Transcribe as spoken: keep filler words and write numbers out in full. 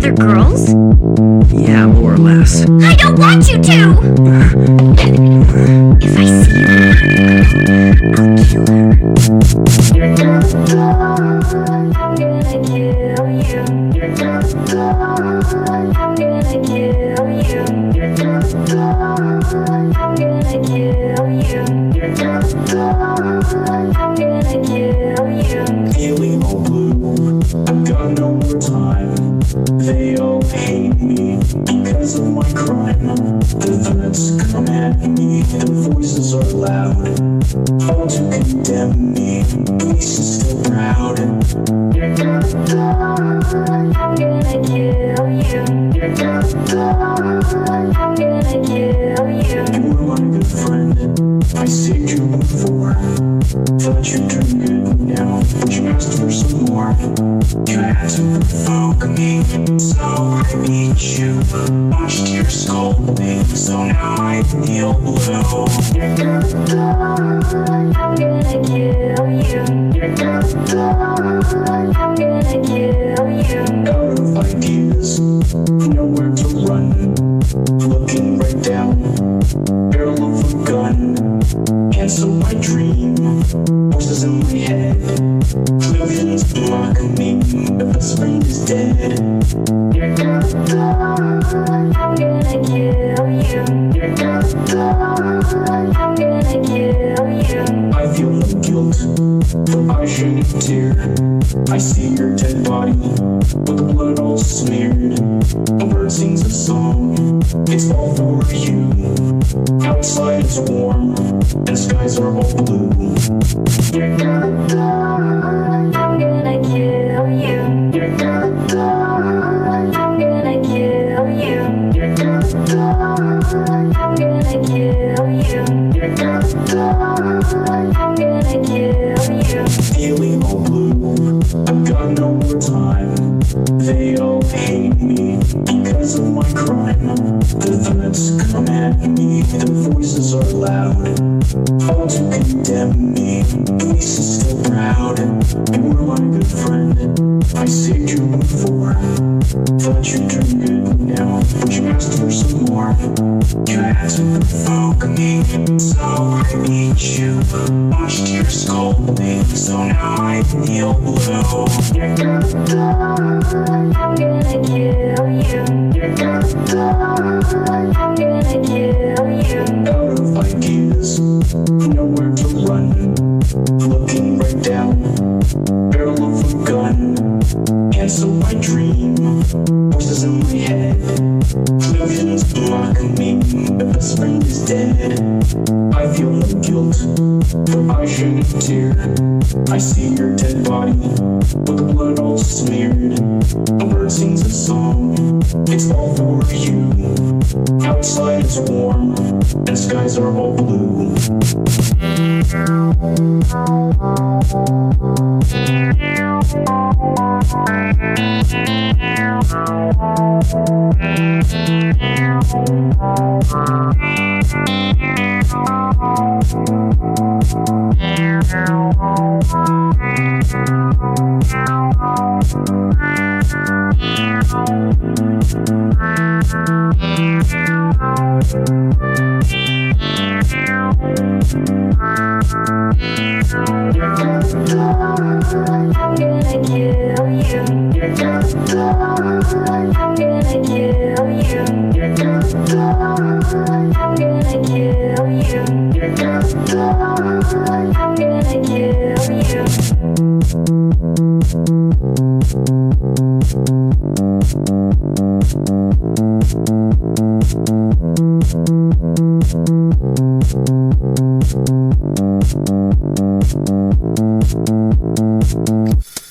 other girls? Yeah, more or less. I don't want you to! If I see you with another girl, I'll kill her. You're not good, I'm gonna kill you. You're not good, I'm gonna kill you. You're not good, I'm gonna kill you. You're not good, I'm gonna kill you. Feeling all blue, I've got no more time. They all hate me because of my crime. The threats come at me, the voices are loud, all to condemn me. Police is still proud. You're not good, I'm gonna kill you. You're not good, I'm gonna kill you. You were my good friend, I saved you before. Thought you turned good now, but you asked for some more. You had to provoke me, so I beat you. Watched your scolding, so now I feel blue. You're not good, I'm gonna kill you. You're not good, I'm gonna kill you. Out of ideas, nowhere to run. Looking right down, barrel of a gun. Cancel my dream, voices in my head. Illusions block me, the best friend is dead. You're not good, I'm gonna kill you. You're not good, I'm gonna kill you. I feel no guilt, but I shed a tear. I see your dead body, with the blood all smeared. A bird sings a song, it's all for you. Outside it's warm, and skies are all blue. You're not good, I'm gonna kill you. You're not good, I'm gonna kill you. You're not good, I'm gonna kill you. You're not good, I'm gonna kill you. Feeling all blue, I've got no more time. They all hate me because of my crime. The threats come at me, the voices are loud, all to condemn me. Police is still proud. You were my good friend, I saved you before. Thought you turned good now, but you asked for some more. You had to provoke me, so I beat you. Watched your scolding, so now I feel blue. You're not good, I'm gonna kill you. You're not good, I'm gonna kill you. Out of ideas, nowhere to run. Looking right down, barrel of a gun. Cancel my dream, voices in my head. Illusions block me, the best friend is dead. I feel no guilt, but I shed a tear. I see your dead body, with the blood all smeared. A bird sings a song, it's all for you. Outside it's warm, and skies are all blue. Thank you.